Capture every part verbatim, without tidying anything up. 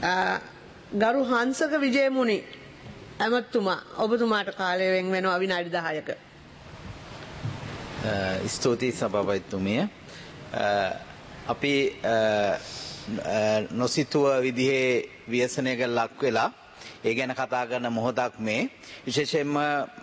ගරු හංසක විජයමුනි ඇමතුමා ඔබතුමාට කාලය වෙන් වෙනවා විනාඩි දහයක. ස්තුතියි සභාපතිතුමිය. අපි නොසිතුව විදිහේ ව්‍යසනයක ලක් වෙලා ඒ ගැන කතා කරන මොහොතක් මේ විශේෂයෙන්ම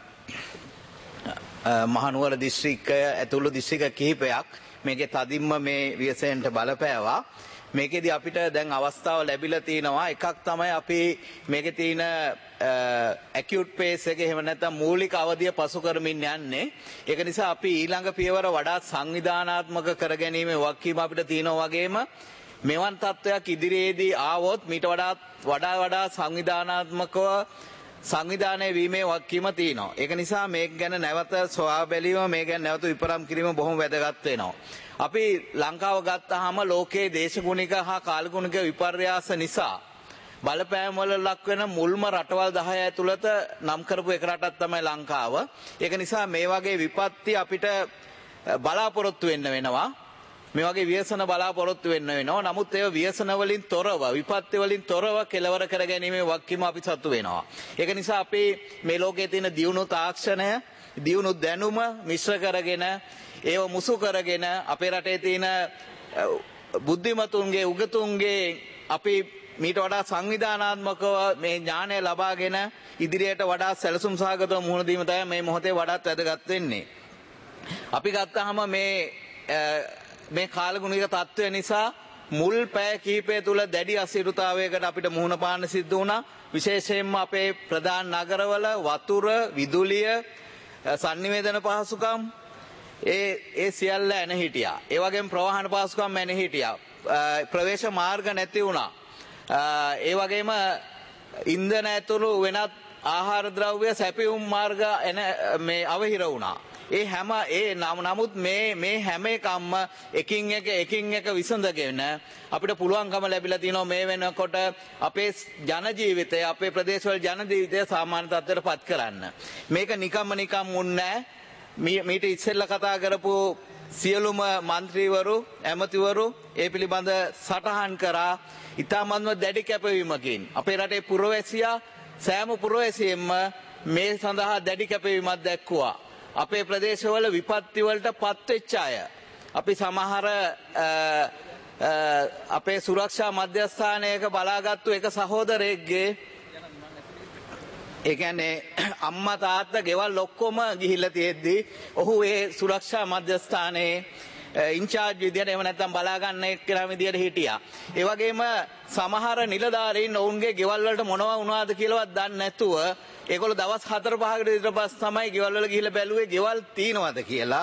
මහනුවර දිස්ත්‍රික්කය ඇතුළු දිස්ත්‍රික්ක කිහිපයක් මේකේ තදින්ම මේ ව්‍යසනයට බලපෑවා. මේකෙදි අපිට දැන් අවස්ථාව ලැබිලා තිනවා. එකක් තමයි අපි මේකේ තියෙන acute phase එක එහෙම නැත්නම් මූලික අවධිය පසු කරමින් යන්නේ. ඒක නිසා අපි ඊළඟ පියවර වඩාත් සංවිධානාත්මක කරගැනීමේ වගකීම අපිට තියෙනවා. වගේම මෙවන් තත්වයක් ඉදිරියේදී ආවොත් මීට වඩා වඩා වඩා සංවිධානාත්මකව සංවිධානය වීමේ වගකීම තියෙනවා. ඒක නිසා මේක ගැන නැවත සොයා බැලීම මේක ගැන නැවත විපරම් කිරීම බොහොම වැදගත් වෙනවා. අපි ලංකාව ගත්තාම ලෝකයේ දේශගුණික හා කාලගුණික විපර්යාස නිසා බලපෑම් වල ලක් වෙන මුල්ම රටවල් දහය ඇතුළත නම් කරපු එක රටක් තමයි ලංකාව. ඒක නිසා මේ වගේ විපත්ති අපිට බලාපොරොත්තු වෙන්න වෙනවා. මේ වගේ ව්‍යසන බලාපොරොත්තු වෙන්න වෙනවා. නමුත් ඒ ව්‍යසන වලින් තොරව විපත්ති වලින් තොරව කෙලවර කරගැනීමේ වගකීම අපි සතු වෙනවා. ඒක නිසා අපි මේ ලෝකයේ තියෙන දියුණු තාක්ෂණය දියුණු දැනුම මිශ්‍ර කරගෙන ඒව මුසු කරගෙන අපේ රටේ තියෙන බුද්ධිමතුන්ගේ උගතුන්ගේ අපි මීට වඩා සංවිධානාත්මකව මේ ඥානය ලබාගෙන ඉදිරියට වඩා සැලසුම් සහගතව මුහුණ දීම තමයි මේ මොහොතේ වඩාත් වැදගත් වෙන්නේ. අපි ගත්තාම මේ මේ කාලගුණික තත්ත්වය නිසා මුල් පැය කිහිපය තුල දැඩි අසීරුතාවයකට අපිට මුහුණ පාන්න සිද්ධ වුණා. විශේෂයෙන්ම අපේ ප්‍රධාන නගරවල වතුර, විදුලිය, sannivedana පහසුකම් ඒ ඒ සියල්ල එන හිටියා. ඒ වගේම ප්‍රවාහන පහසුකම් එන හිටියා. ප්‍රවේශ මාර්ග නැති වුණා. ඒ වගේම ඉන්ධන ඇතුළු වෙනත් ආහාර ද්‍රව්‍ය සැපයුම් මාර්ග එන මේ අවහිර වුණා. ඒ හැම ඒ නමුත් මේ මේ හැම එකක්ම එකින් එක එකින් එක විසඳගෙන අපිට පුළුවන්කම ලැබිලා තිනවා මේ වෙනකොට අපේ ජන ජීවිතය අපේ ප්‍රදේශවල ජන ජීවිතය සාමාන්‍ය තත්ත්වයට පත් කරන්න. මේක නිකම්ම නිකම් මුන්නේ මීට ඉස්සෙල්ලා කතා කරපු සියලුම മന്ത്രിවරු ඇමතිවරු ඒ පිළිබඳ සටහන් කරා ඉතාමත්ම දැඩි කැපවීමකින් අපේ රටේ පුරවැසියා සෑම පුරවැසියෙක්ම මේ සඳහා දැඩි කැපවීමක් දැක්වුවා. අපේ ප්‍රදේශවල විපත්ති වලට පත්වෙච්ච අය අපි සමහර අපේ සුරක්ෂා මධ්‍යස්ථානයක බලාගත්තු එක සහෝදරයෙක්ගේ ඒ කියන්නේ අම්මා තාත්තා ගෙවල් ඔක්කොම ගිහිල්ලා තියෙද්දි ඔහු ඒ සුරක්ෂා මධ්‍යස්ථානයේ ඉන්චාර්ජ් විදියට එහෙම නැත්නම් බලා ගන්න එක්කලා විදියට හිටියා. ඒ වගේම සමහර නිලධාරීන් ඔවුන්ගේ ගෙවල් වලට මොනවා වුණාද කියලාවත් දන්නේ නැතුව ඒගොල්ලෝ දවස් හතර පහකට විතර පස්සේ තමයි ගෙවල් වල ගිහිල්ලා බැලුවේ ගෙවල් තියෙනවද කියලා.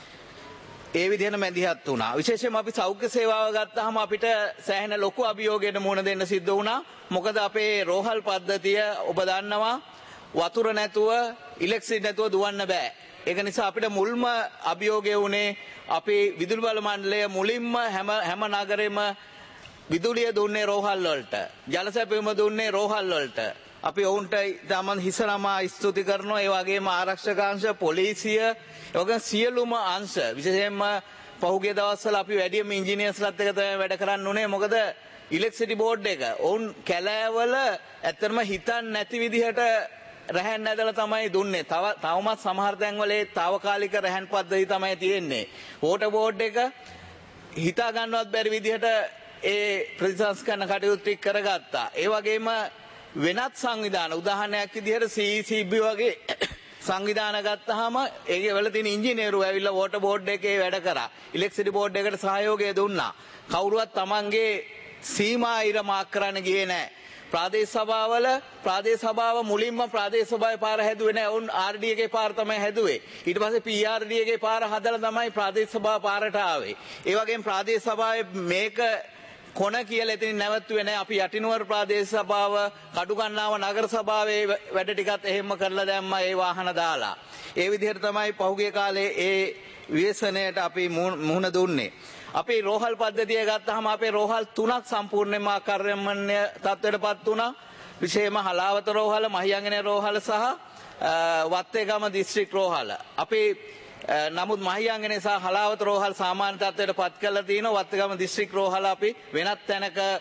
ඒ විදිහට මැදිහත් වුණා. විශේෂයෙන්ම අපි සෞඛ්‍ය සේවාව ගත්තාම අපිට සෑහෙන ලොකු අභියෝගයකට මුහුණ දෙන්න සිද්ධ වුණා. මොකද අපේ රෝහල් පද්ධතිය ඔබ දන්නවා වතුර නැතුව ඉලෙක්ට්‍රිසිටි නැතුව දුවන්න බෑ. ඒක නිසා අපිට මුල්ම අභියෝගය වුණේ අපි විදුලි බල මණ්ඩලය මුලින්ම හැම හැම නගරෙම විදුලිය දුන්නේ රෝහල් වලට. ජල සැපයුම දුන්නේ රෝහල් වලට. අපි ඔවුන්ට තමන් හිස නමා ස්තුති කරනවා. ඒ වගේම ආරක්ෂක අංශ, පොලිසිය, ඒ වගේම සියලුම අංශ විශේෂයෙන්ම පහුගිය දවස්වල අපි වැඩිම ඉංජිනේර්ස්ලාත් එක්ක තමයි වැඩ කරන්න උනේ. මොකද ඉලෙක්ට්‍රිසිටි බෝඩ් එක ඔවුන් කැලෑවල ඇත්තටම හිතන්නේ නැති විදිහට රැහැන් නැදලා තමයි දුන්නේ. තව තවමත් සමහර තැන්වල ඒ తాවකාලික රැහැන් පද්ධතිය තමයි තියෙන්නේ. වෝටර් බෝඩ් එක හිතා ගන්නවත් බැරි විදිහට ඒ ප්‍රතිසංස්කරණ කටයුතු කරගත්තා. ඒ වගේම වෙනත් සංවිධාන උදාහරණයක් විදිහට සී ඊ සී බී වගේ සංවිධාන ගත්තාම ඒකේ වල තියෙන ඉංජිනේරු ඇවිල්ලා වෝටර් බෝඩ් එකේ වැඩ කරා. ඉලෙක්ට්‍රිසිටි බෝඩ් එකට සහයෝගය දුන්නා. කවුරුවත් Tamanගේ සීමා ඉර මාක් කරන්න ගියේ නැහැ. ප්‍රාදේශ සභාවල ප්‍රාදේශ සභාව මුලින්ම ප්‍රාදේශ සභාවේ පාර හැදුවේ නැහැ. උන් ආර් ඩී එකේ පාර තමයි හැදුවේ. ඊට පස්සේ පී ආර් ඩී එකේ පාර හදලා තමයි ප්‍රාදේශ සභාව පාරට ආවේ. ඒ වගේම ප්‍රාදේශ සභාවේ මේක කොන කියලා එතනින් නැවතුනේ නැහැ. අපි යටිනුවර ප්‍රාදේශ සභාව, කඩුගන්නාව නගර සභාවේ වැඩ ටිකත් එහෙම කරලා දැම්මා ඒ වාහන දාලා. ඒ විදිහට තමයි පහුගිය කාලේ ඒ ව්‍යසනයට අපි මුහුණ දුන්නේ. අපේ රෝහල් පද්ධතිය ගත්තාම අපේ රෝහල් තුනක් සම්පූර්ණයෙන්ම ආකාර්යමන්‍ය තත්ත්වයටපත් වුණා. විශේෂයෙන්ම හලාවත රෝහල, මහියංගනේ රෝහල සහ වත්තේගම දිස්ත්‍රික් රෝහල. අපේ නමුත් මහියංගනේ සහ හලාවත රෝහල් සාමාන්‍ය තත්ත්වයට පත් කරලා තිනවා. වත්තේගම දිස්ත්‍රික් රෝහල අපි වෙනත් තැනක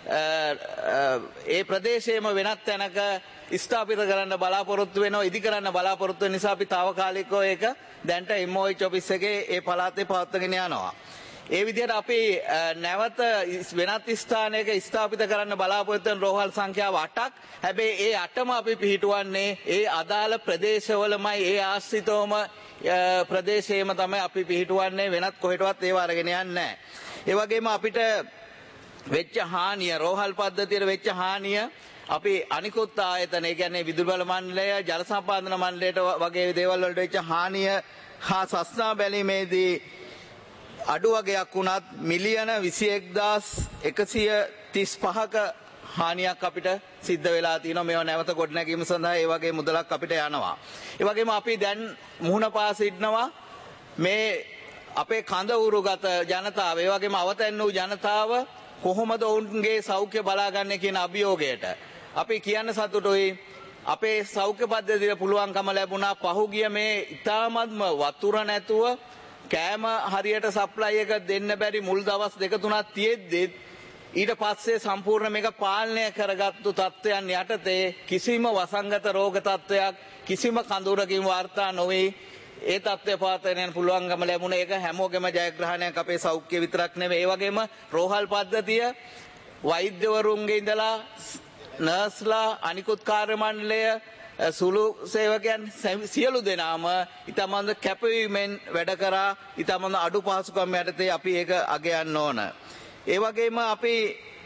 ඒ ප්‍රදේශයේම වෙනත් තැනක ස්ථාපිත කරන්න බලාපොරොත්තු වෙනවා ඉදි කරන්න බලාපොරොත්තු වෙන නිසා අපි తాවකාලිකව ඒක දැන්ට එම් ඕ එච් ඔෆිස් එකේ ඒ පළාතේ පවත්වාගෙන යනවා. ඒ විදිහට අපි නැවත වෙනත් ස්ථානයක ස්ථාපිත කරන්න බලාපොරොත්තු වෙන රෝහල් සංඛ්‍යාව අටක්. හැබැයි ඒ අටම අපි පිහිටුවන්නේ ඒ අදාළ ප්‍රදේශවලමයි ඒ ආශ්‍රිතවම ප්‍රදේශයේම තමයි අපි පිහිටුවන්නේ වෙනත් කොහෙටවත් ඒව අරගෙන යන්නේ නැහැ. ඒ වගේම අපිට වෙච්ච හානිය රෝහල් පද්ධතියට වෙච්ච හානිය අපි අනිකුත් ආයතන ඒ කියන්නේ විදුලි බල මණ්ඩලය ජල සම්පාදන මණ්ඩලයට වගේ දේවල් වලට වෙච්ච හානිය හා සස්නා බැලීමේදී අඩු වගයක් වුණත් මිලියන විසිඑක් හදාස් එකසිය තිස් පහක හානියක් අපිට සිද්ධ වෙලා තියෙනවා. මේවා නැවත ගොඩනැගීම සඳහා ඒ වගේ මුදලක් අපිට යනවා. ඒ වගේම අපි දැන් මුහුණ පා සිටිනවා මේ අපේ කඳ උරුගත ජනතාව ඒ වගේම අවතැන් වූ ජනතාව කොහොමද ඔවුන්ගේ සෞඛ්‍ය බලාගන්නේ කියන අභියෝගයට අපි කියන්න සතුටුයි. අපේ සෞඛ්‍ය පද්ධතියට පුළුවන්කම ලැබුණා පහුගිය මේ ඉතාමත්ම වතුර නැතුව කෑම හරියට සප්ලයි එක දෙන්න බැරි මුල් දවස් දෙක තුනක් තියෙද්දි ඊට පස්සේ සම්පූර්ණ මේක පාලනය කරගත්තු තත්ත්වයන් යටතේ කිසිම වසංගත රෝග තත්ත්වයක් කිසිම කඳුරකින් වාර්තා නොවේ. ඒ තත්ත්වය පවත්වාගෙන යන්න පුළුවන්කම ලැබුණේ ඒක හැමෝගෙම ජයග්‍රහණයක් අපේ සෞඛ්‍ය විතරක් නෙවෙයි. ඒ වගේම රෝහල් පද්ධතිය වෛද්‍යවරුන්ගේ ඉඳලා නර්ස්ලා අනිකුත් කාර්ය මණ්ඩලය සුළු සේවකයන් සියලු දෙනාම ඉතාමත් කැපවීමෙන් වැඩ කරා. ඉතාමත් අඩු පහසුකම් යටතේ අපි ඒක අගයන්න ඕන. ඒ වගේම අපි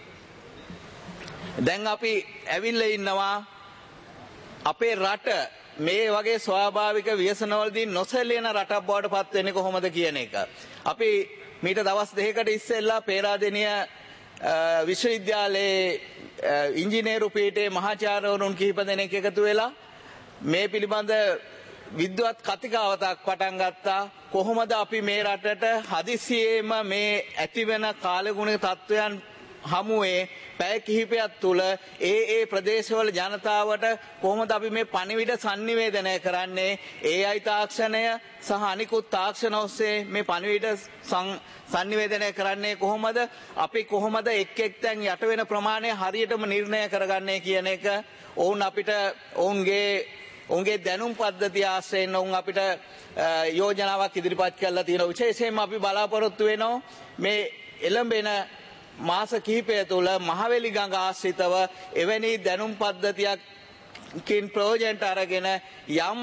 දැන් අපි ඇවිල්ලා ඉන්නවා අපේ රට මේ වගේ ස්වාභාවික ව්‍යසනවලදී නොසැලෙන රටක් බවට පත් වෙන්නේ කොහොමද කියන එක. අපි මීට දවස් දෙකකට ඉස්සෙල්ලා පේරාදෙණිය විශ්වවිද්‍යාලයේ ඉංජිනේරු පීඨයේ මහාචාර්යවරුන් කිහිප දෙනෙක් එකතු වෙලා මේ පිළිබඳ විද්වත් කතිකාවතක් පටන් ගත්තා. කොහොමද අපි මේ රටට හදිසියෙම මේ ඇතිවෙන කාලගුණික තත්ත්වයන් හමුවේ පැය කිහිපයක් තුළ ඒ ඒ ප්‍රදේශවල ජනතාවට කොහොමද අපි මේ පණිවිඩ sannivedanaya කරන්නේ. ඒ අයි තාක්ෂණය සහ අනිකුත් තාක්ෂණ ඔස්සේ මේ පණිවිඩ sannivedanaya කරන්නේ කොහොමද. අපි කොහොමද එක් එක් තැන් යට වෙන ප්‍රමාණය හරියටම නිර්ණය කරගන්නේ කියන එක ඔවුන් අපිට ඔවුන්ගේ ඔවුන්ගේ දැනුම් පද්ධතිය ආශ්‍රයෙන් ඔවුන් අපිට යෝජනාවක් ඉදිරිපත් කරලා තියෙනවා. විශේෂයෙන්ම අපි බලාපොරොත්තු වෙනවා මේ එළඹෙන මාස කිහිපය තුළ මහවැලි ගඟ ආශ්‍රිතව එවැනි දැනුම් පද්ධතියකින් ප්‍රයෝජනට අරගෙන යම්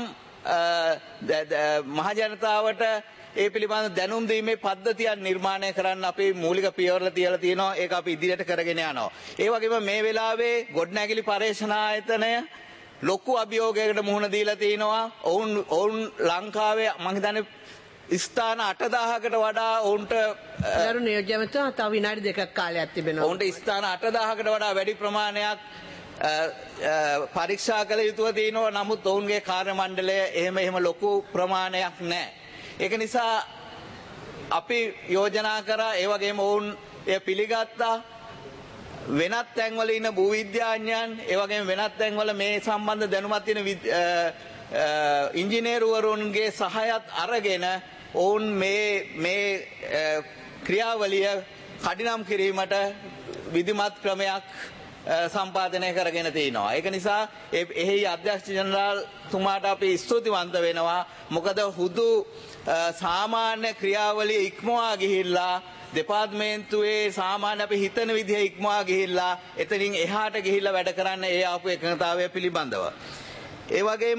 මහජනතාවට ඒ පිළිබඳ දැනුම් දීමේ පද්ධතියක් නිර්මාණය කරන්න අපි මූලික පියවරල තියලා තියෙනවා. ඒක අපි ඉදිරියට කරගෙන යනවා. ඒ වගේම මේ වෙලාවේ ගොඩනැගිලි පර්යේෂණ ආයතනය ලොකු අභියෝගයකට මුහුණ දීලා තිනවා. ඔවුන් ඔවුන් ලංකාවේ මම හිතන්නේ ස්ථාන අටදාහකට වඩා ඔවුන්ට ගරු නියෝජ්‍ය මහත්මයා තව විනාඩි දෙකක් කාලයක් තිබෙනවා. ඔවුන්ට ස්ථාන අටදාහකට වඩා වැඩි ප්‍රමාණයක් පරීක්ෂා කළ යුතුව තියෙනවා. නමුත් ඔවුන්ගේ කාර්ය මණ්ඩලය එහෙම එහෙම ලොකු ප්‍රමාණයක් නැහැ. ඒක නිසා අපි යෝජනා කරා ඒ වගේම ඔවුන් එය පිළිගත්තා. වෙනත් තැන්වල ඉන්න භූවිද්‍යාඥයන් ඒ වගේම වෙනත් තැන්වල මේ සම්බන්ධ දැනුමක් තියෙන ඉංජිනේරුවරුන්ගේ සහයත් අරගෙන ඔවුන් මේ මේ ක්‍රියාවලිය කඩිනම් කිරීමට විධිමත් ක්‍රමයක් සම්පාදනය කරගෙන තිනවා. ඒක නිසා එහි අධ්‍යක්ෂ ජනරාල් තුමාට අපි ස්තුතිවන්ත වෙනවා. මොකද හුදු සාමාන්‍ය ක්‍රියාවලිය ඉක්මවා ගිහිල්ලා දෙපාර්තමේන්තුවේ සාමාන්‍ය අපි හිතන විදිහ ඉක්මවා ගිහිල්ලා එතනින් එහාට ගිහිල්ලා වැඩ කරන්න ඒ ආපු එකඟතාවය පිළිබඳව. ඒ වගේම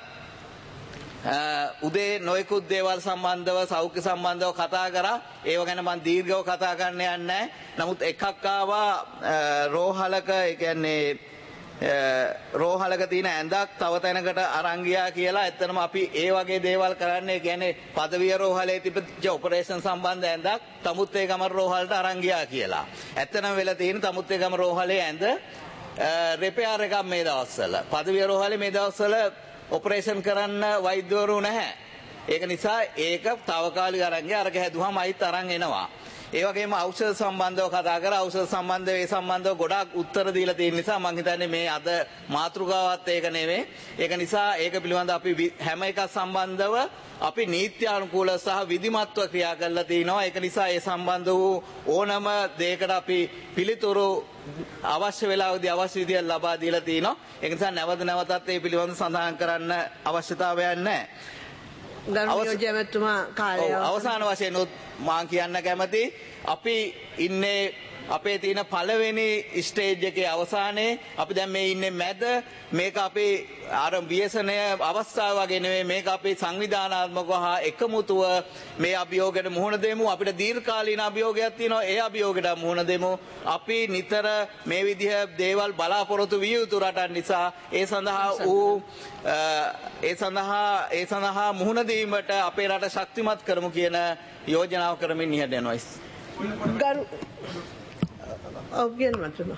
උදේ නොයෙකුත් දේවල් සම්බන්ධව සෞඛ්‍ය සම්බන්ධව කතා කරා. ඒව ගැන මම දීර්ඝව කතා කරන්න යන්නේ නැහැ. නමුත් එකක් ආවා රෝහලක ඒ කියන්නේ රෝහලක තියෙන ඇඳක් තව තැනකට අරන් ගියා කියලා. ඇත්තටම අපි ඒ වගේ දේවල් කරන්නේ කියන්නේ පදවිය රෝහලේ තිබිච්ච ඔපරේෂන් සම්බන්ධ ඇඳක් තමුත්තේගම රෝහලට අරන් ගියා කියලා. ඇත්තටම වෙලා තියෙන තමුත්තේගම රෝහලේ ඇඳ රිපෙයාර් එකක් මේ දවස්වල. පදවිය රෝහලේ මේ දවස්වල ඔපරේෂන් කරන්න වෛද්‍යවරු නැහැ. ඒක නිසා ඒක తాවකාලික අරන් ගියා. අරක හැදුවාම අයිත් අරන් එනවා. ඒ වගේම ඖෂධ සම්බන්ධව කතා කරා. ඖෂධ සම්බන්ධව ඒ සම්බන්ධව ගොඩාක් උත්තර දීලා තියෙන නිසා මම හිතන්නේ මේ අද මාතෘකාවත් ඒක නෙවෙයි. ඒක නිසා ඒක පිළිබඳව අපි හැම එකක් සම්බන්ධව අපි නීත්‍යානුකූල සහ විධිමත්ව ක්‍රියා කරලා තිනවා. ඒක නිසා ඒ සම්බන්ධ වූ ඕනම දෙයකට අපි පිළිතුරු අවශ්‍ය වෙලාවදී අවශ්‍ය විදියට ලබා දීලා තිනවා. ඒ නිසා නැවත නැවතත් ඒ පිළිබඳව සඳහන් කරන්න අවශ්‍යතාවයක් නැහැ. ගරු ඇමතුමා කාලය අවසාන වශයෙන් මම කියන්න කැමති අපි ඉන්නේ අපේ තියෙන පළවෙනි ස්ටේජ් එකේ අවසානයේ අපි දැන් මේ ඉන්නේ මැද මේක අපේ අර ව්‍යසනය අවස්ථාව වගේ නෙවෙයි මේක අපේ සංවිධානාත්මකව හා එකමුතුව මේ අභියෝගයට මුහුණ දෙමු අපිට දීර්ඝකාලීන අභියෝගයක් තියෙනවා ඒ අභියෝගයට මුහුණ දෙමු අපි නිතර මේ විදිහ දේවල් බලාපොරොත්තු විය යුතු රටක් නිසා ඒ සඳහා ඌ ඒ සඳහා ඒ සඳහා මුහුණ දීමට අපේ රට ශක්තිමත් කරමු කියන යෝජනාව කරමින් ඉහළ යනවා ගරු ඔව්ගෙන මතුමා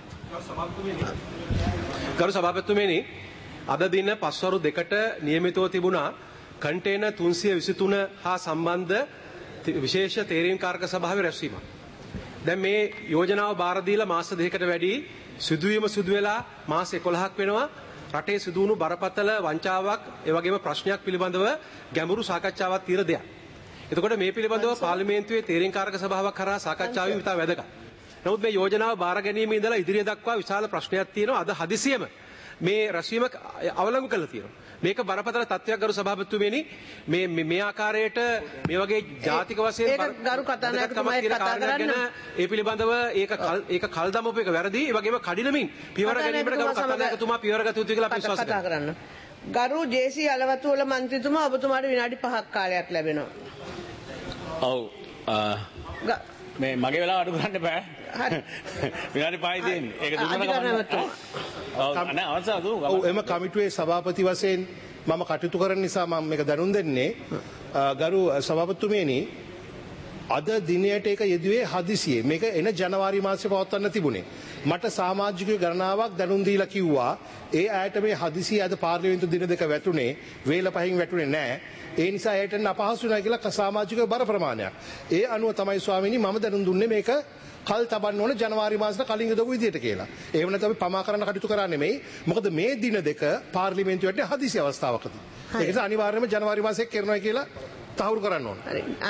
ගරු සභාපතිතුමනි අද දින පස්වරු දෙකට නියමිතව තිබුණා කන්ටේනර් තුන්සිය විසිතුන හා සම්බන්ධ විශේෂ තේරීම්කාරක සභාවේ රැස්වීමක්. දැන් මේ යෝජනාව බාර දීලා මාස දෙකකට වැඩි සිදුවීම සිදු වෙලා මාස එකොළහක් වෙනවා. රටේ සිදුවුණු බරපතල වංචාවක් ඒ වගේම ප්‍රශ්නයක් පිළිබඳව ගැඹුරු සාකච්ඡාවක් තියෙන දෙයක්. එතකොට මේ පිළිබඳව පාර්ලිමේන්තුවේ තේරීම්කාරක සභාවක් කරා සාකච්ඡා වීම ඉතා වැදගත්. නමුත් මේ යෝජනාව බාර ගැනීම ඉඳලා ඉදිරිය දක්වා විශාල ප්‍රශ්නයක් තියෙනවා. අද හදිසියෙම මේ රැස්වීම අවලංගු කරලා තියෙනවා. මේක බරපතල තත්ත්වයක් ගරු සභාපතිතුමනි මේ මේ ආකාරයට මේ වගේ ජාතික වශයෙන් ඒක ගරු කතානායකතුමායි කතා කරන්න ඒ පිළිබඳව ඒක ඒක කල් දමපු එක වැරදි. ඒ වගේම කඩිනමින් පියවර ගැනීමට ගරු කතානායකතුමා පියවර ගත යුතුයි කියලා අපි විශ්වාස කතා කරන්න. ගරු ජේ.සී. අලවතුල මන්ත්‍රීතුමා ඔබතුමාට විනාඩි පහක් කාලයක් ලැබෙනවා. ඔව් මේ මගේ වෙලාව අඩු කරන්න බෑ. හරි. විනාඩි පහයි තියෙන්නේ. ඒක දුන්නා ගමන්. ඔව් නෑ අවසන් දුමු. ඔව් එම කමිටුවේ සභාපති වශයෙන් මම කටයුතු කරන නිසා මම මේක දැනුම් දෙන්නේ ගරු සභාපතිතුමනි අද දිනයට ඒක යෙදුවේ හදිසියේ. මේක එන ජනවාරි මාසයේ පවත්වන්න තිබුණේ. මට සමාජිකයෝ ගණනාවක් දැනුම් දීලා කිව්වා ඒ අයට මේ හදිසිය අද පාර්ලිමේන්තු දින දෙක වැටුනේ වේල පහින් වැටුනේ නෑ. ඒ නිසා ඒට අපහසු නැහැ කියලා සමාජිකයෝ බර ප්‍රමාණයක්. ඒ අනුව තමයි ස්වාමීනි මම දැනුම් දුන්නේ මේක කල් තබන්න ඕන ජනවාරි මාසෙට කලින් යදපු විදියට කියලා. එහෙම නැත්නම් අපි පමා කරන්න කටයුතු කරන්නේ නෙමෙයි. මොකද මේ දින දෙක පාර්ලිමේන්තුවට හදිසි අවස්ථාවකදී. ඒක නිසා අනිවාර්යයෙන්ම ජනවාරි මාසයේ කරනවා කියලා තහවුරු කරන්න ඕන.